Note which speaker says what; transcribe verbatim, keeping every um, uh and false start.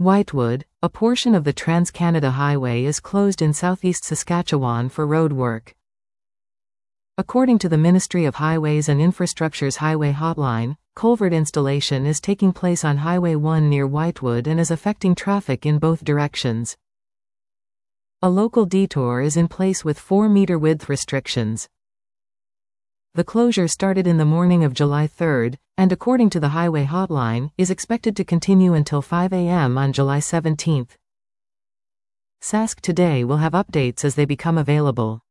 Speaker 1: Whitewood, a portion of the Trans-Canada Highway is closed in southeast Saskatchewan for road work. According to the Ministry of Highways and Infrastructure's Highway Hotline, culvert installation is taking place on Highway one near Whitewood and is affecting traffic in both directions. A local detour is in place with four meter width restrictions. The closure started in the morning of July third, and according to the Highway Hotline, is expected to continue until five A M on July seventeenth. Sask Today will have updates as they become available.